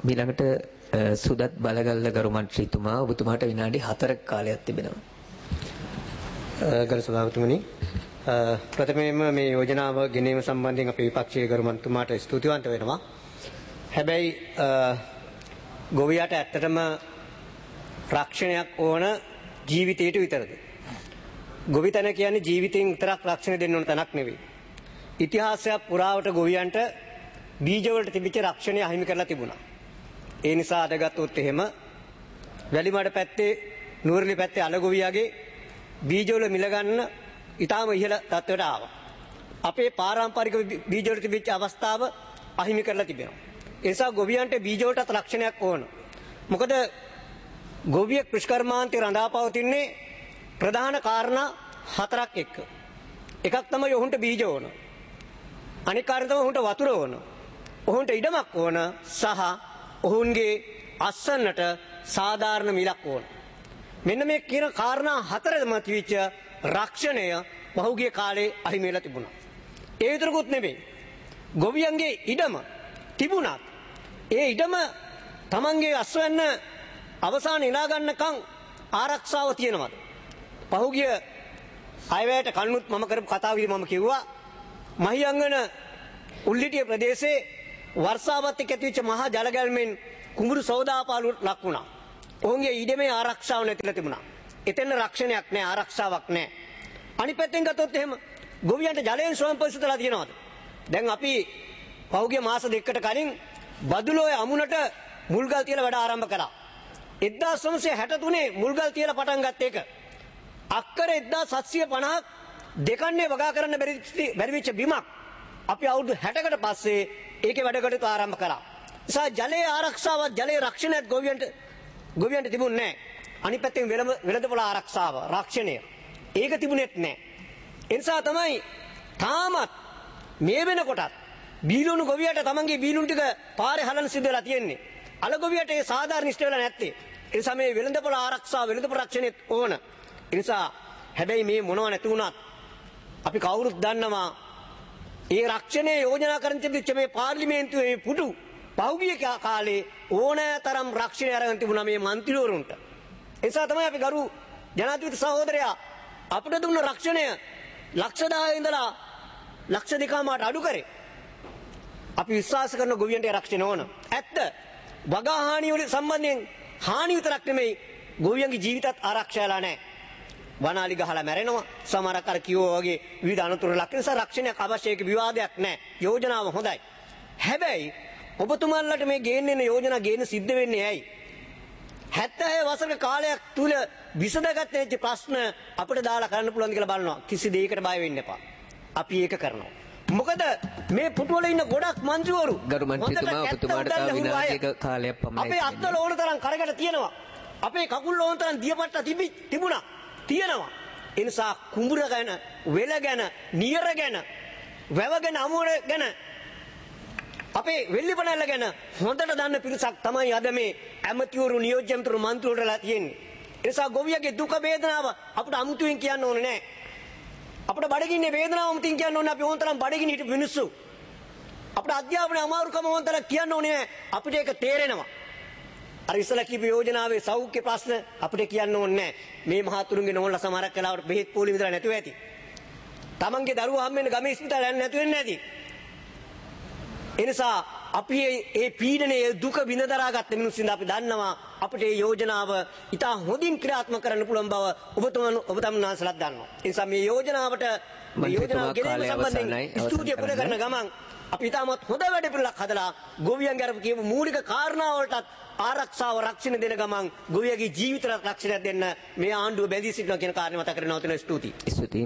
ඊළඟට සුදත් බලගල්ල ගරු මන්ත්‍රීතුමා ඔබතුමාට විනාඩි 4ක කාලයක් තිබෙනවා. ගරු සභාපතිතුමනි, ප්‍රථමයෙන්ම මේ යෝජනාව ගෙනීම සම්බන්ධයෙන් අපේ විපක්ෂයේ ගරු මන්ත්‍රීතුමාට ස්තුතිවන්ත වෙනවා. හැබැයි ගොවියාට ඇත්තටම රක්ෂණයක් ඕන ජීවිතයට විතරද? ගොවිතැන කියන්නේ ජීවිතෙන් විතරක් රක්ෂණ දෙන්න ඕන තැනක් නෙවෙයි. ඉතිහාසයක් පුරාවට ගොවියන්ට බීජ වලට තිබිච්ච රක්ෂණය අහිමි කරලා තිබුණා. ඒ නිසා අද ගත්තොත් එහෙම වැලිමඩ පැත්තේ නුවරඑළිය පැත්තේ අලගොවියාගේ බීජ වල මිල ගන්න ඊටාම ඉහළ තත්ත්වයට ආවා. අපේ පාරම්පරික බීජ වල තිබිච්ච අවස්ථාව අහිමි කරලා තිබෙනවා. ඒ නිසා ගොවියන්ට බීජ වලට රක්ෂණයක් ඕන. මොකද ගොවිය කෘෂිකර්මාන්තය රඳා පවතින්නේ ප්‍රධාන කාරණා 4ක් එක්ක. එකක් තමයි ඔවුන්ට බීජ ඕන. අනික කාරණා තමයි ඔවුන්ට වතුර ඕන. ඔවුන්ට ඉඩමක් ඕන සහ ඔවුන්ගේ අස්සන්නට සාධාරණ මිලක් ඕන. මෙන්න මේ කියන කාරණා 4ම තිබිච්ච රක්ෂණය පහුගිය කාලේ අහිමි වෙලා තිබුණා. ඒ විතරකුත් නෙමෙයි. ගොවියන්ගේ ඉඩම තිබුණත් ඒ ඉඩම තමන්ගේ අස්වැන්න අවසාන ඉලා ගන්නකම් ආරක්ෂාව තියෙනවද? පහුගිය අයවැයට කලිනුත් මම කරපු කතාවේදී මම කිව්වා මහියංගන උල්ලිටිය ප්‍රදේශයේ වර්ෂාවත් එක්ක ඇතිවෙච්ච මහා ජල ගැල්මෙන් කුඹුරු සෝදාපාලු ලක් වුණා. ඔවුන්ගේ ඊඩමේ ආරක්ෂාව නැතිලා තිබුණා. එතන රක්ෂණයක් නැහැ, ආරක්ෂාවක් නැහැ. අනිත් පැත්තෙන් ගත්තොත් එහෙම ගොවියන්ට ජලයෙන් ස්වයංපෝෂිතලා තියෙනවද? දැන් අපි පහුගිය මාස දෙකකට කලින් බදුලෝයේ අමුණට මුල්ගල් තියලා වැඩ ආරම්භ කළා. 1963 මුල්ගල් තියලා පටන් ගත්ත එක. අක්කර 1750ක් දෙකන්නේ වගා කරන්න බැරි වෙච්ච බිමක් අපි අවුරුදු 60කට පස්සේ ඒකේ වැඩ කටයුතු ආරම්භ කළා. නිසා ජලයේ ආරක්ෂාවත් ජලයේ රක්ෂණයත් ගොවියන්ට තිබුණේ නැහැ. අනිත් පැත්තෙන් වෙළඳපොළ ආරක්ෂාව රක්ෂණය ඒක තිබුණෙත් නැහැ. ඒ නිසා තමයි තාමත් මේ වෙනකොටත් බීලුණු ගොවියට තමන්ගේ බීලුණු ටික පාරේ හලන සිද්ධ වෙලා තියෙන්නේ. අල ගොවියට ඒ සාධාරණ ඉෂ්ට වෙලා නැත්තේ. ඒ නිසා මේ වෙළඳපොළ ආරක්ෂාව වෙළඳපොළ රක්ෂණයත් ඕන. ඒ නිසා හැබැයි මේ මොනව නැති වුණත් අපි කවුරුත් දන්නවා ඒ රක්ෂණයේ යෝජනා කරන තිබිච්ච මේ පාර්ලිමේන්තුවේ මේ පුටු පහුගිය කාලේ ඕනෑතරම් රක්ෂණය අරගෙන තිබුණා මේ മന്ത്രിවරුන්ට. ඒ නිසා තමයි අපි ගරු ජනාධිපති සහෝදරයා අපිට දුන්න රක්ෂණය ලක්ෂ 10 ඉඳලා ලක්ෂ 2කමාට අඩු කරේ. අපි විශ්වාස කරන ගොවියන්ට රක්ෂණ ඕන. ඇත්ත වගා හානිය වල සම්බන්ධයෙන් හානි විතරක් නෙමෙයි ගොවියන්ගේ ජීවිතත් ආරක්ෂාලා නැහැ. වනාලි ගහලා මැරෙනවා. සමහරක් අර කිව්වා වගේ විවිධ අනතුරු ලක් නිසා රක්ෂණයක් අවශ්‍ය ඒක විවාදයක් නැහැ. යෝජනාව හොඳයි. හැබැයි ඔබතුමාලට මේ ගේන්න යෝජනා ගේන්න සිද්ධ වෙන්නේ ඇයි? 76 වසරක කාලයක් තුල විසඳගත්තේ ප්‍රශ්න අපිට දාලා කරන්න පුළුවන් කියලා බලනවා. කිසි දෙයකට බය වෙන්න එපා. අපි ඒක කරනවා. මොකද මේ පුටුවල ඉන්න ගොඩක් മന്ത്രിවරු ගරු මන්ත්‍රීතුමා ඔබතුමාට තව විනාඩියක කාලයක් පමණයි. අපේ අත්වල ඕන තරම් කරකට තියෙනවා. අපේ කකුල් ඕන තරම් දියපට්ට තිබුණා. තියෙනවා. ඒ නිසා කුඹුර ගැන, වෙල ගැන, නියර ගැන, වැව ගැන, අමුර ගැන අපේ වෙල්ලිපනල්ල ගැන හොඳට දන්න පිරිසක් තමයි අද මේ ඇමතිවරු, නියෝජ්‍යමතුරු, මන්ත්‍රීවරුලා තියෙන්නේ. ඒ නිසා ගොවියගේ දුක වේදනාව අපිට අමුතුවෙන් කියන්න ඕනේ නැහැ. අපිට බඩගින්නේ වේදනාව අමුතුවෙන් කියන්න ඕනේ. අපි ඕන තරම් බඩගිනි හිටපු මිනිස්සු. අපිට අධ්‍යාපනයේ අමාරුකම ඕන තරම් කියන්න ඕනේ නැහැ. අපිට ඒක තේරෙනවා. අර ඉස්සලා කියපු යෝජනාවේ සෞඛ්‍ය ප්‍රශ්න අපිට කියන්න ඕනේ නැහැ. මේ මහතුරුන්ගේ නෝන්ලා සමහරක් වෙලාවට බෙහෙත් පොලි විතර නැතුව ඇති. තමන්ගේ දරුවා හම්බෙන්න ගමේ ඉස්පිතාලේ යන්න නැතු වෙන්නේ නැති. ඒ නිසා අපි මේ පීඩනයේ දුක විඳ දරාගත්ත මිනිස්සුන්ට අපි දන්නවා අපිට මේ යෝජනාව ඉතා හොඳින් ක්‍රියාත්මක කරන්න පුළුවන් බව ඔබ තමන්වන්සලත් දන්නවා. ඒ නිසා මේ යෝජනාවට මේ යෝජනාව ගෙනීම සම්බන්ධයෙන් ස්තුතිය පුද කරන ගමන් අපි ඉතාමත් හොඳ වැඩ පිළිවෙලක් හදලා ගොවියන්ගේ අර කියපු මූලික කාරණා වලටත් ආරක්ෂාව රක්ෂණ දෙන ගමන් ගොවියගේ ජීවිත රක්ෂණයක් දෙන්න මේ ආණ්ඩුව බැඳී සිටිනවා කියන කාරණේ මතක කරගෙන නවතින ස්තුතියි.